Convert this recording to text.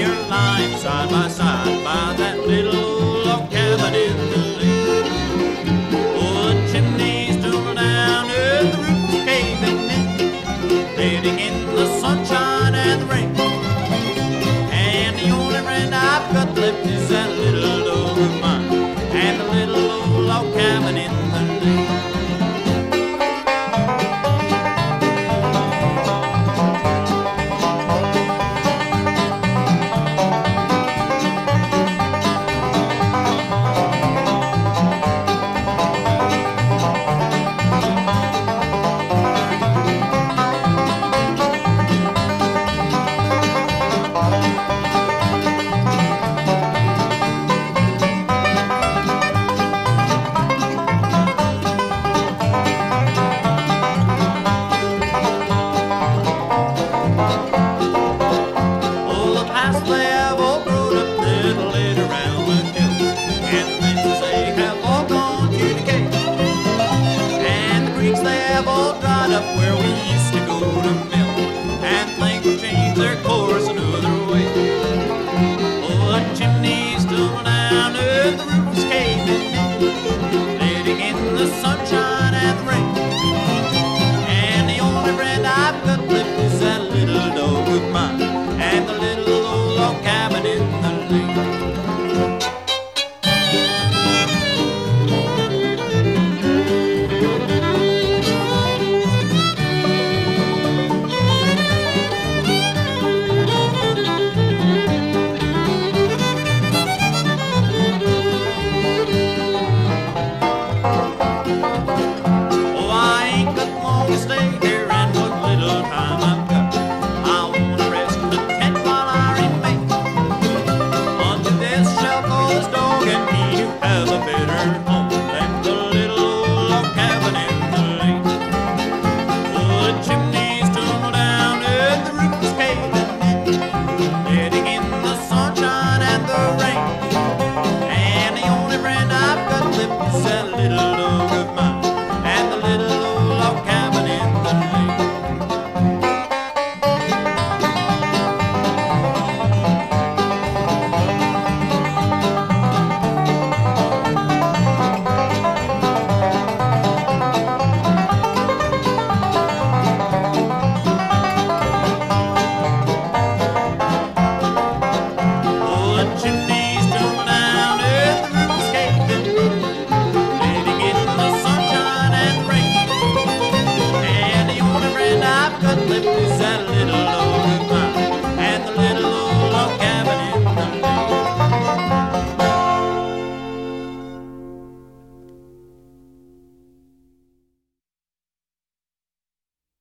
they're lying side by side by that little old log cabin in the lane. Oh, the chimney's tumbled down, and the roof's caving in, letting in the sunshine and the rain. And the only friend I've got left is that little dog of mine, and the little old log cabin in the lane. They have all grown up there to laid around the hill, and the fences they have all gone to decay, and the creeks they have all dried up where we used to go to mill.